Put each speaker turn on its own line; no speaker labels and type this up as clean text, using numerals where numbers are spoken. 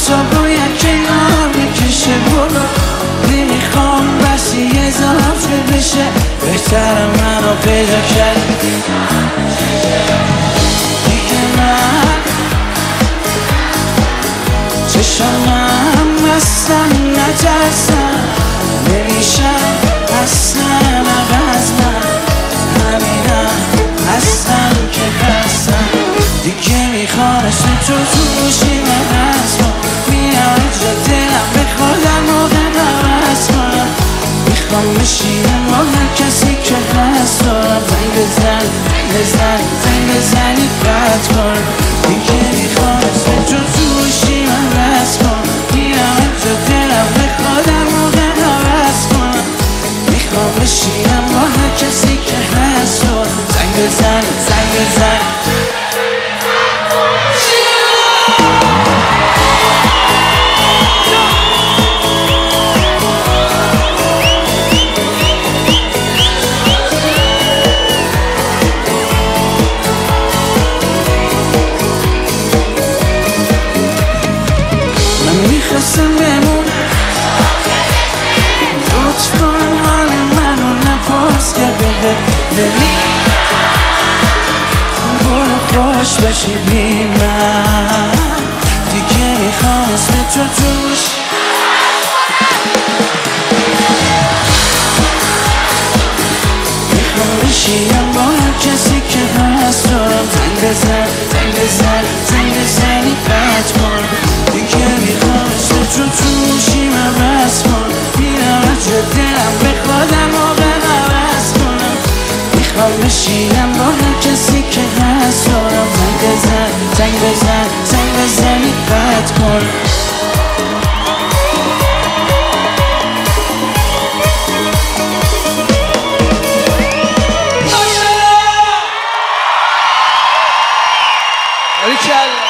تو باید کنار بکشه برو نمیخوام بسی اضافه بشه بهتر منو پیدا کرد دیگه من چشمم اصلا نترسم نمیشم اصلا عوض من همینم هستم که هستم دیگه میخوام اسم تو توشی من هستم میام جا دلم بخوادم موقع عوض کنم میخوام بشینم با هر کسی که هست دارم زنگ بزن زنگ بزنی قطع کن دیگه میخوام اسم تو توشی من هست کن میام جا دلم بخوادم موقع عوض کنم میخوام بشینم با هر کسی که هست دارم زنگ بزن میخواستم بمون لطف کن حال منو نپرس که ببین برو خوش بشی بی من دیگه میخوام اسم تو توش میخوام بشیم با هر کسی که هست دارم زنگ بزنی قطع کن دیگه میخوام اسم تو توشی من بس کن میرم از جا دلم بخوادم موقع عوض کنم میخوام بشینم با هر کسی که هست دارم زنگ بزنی قطع کن
باریکلا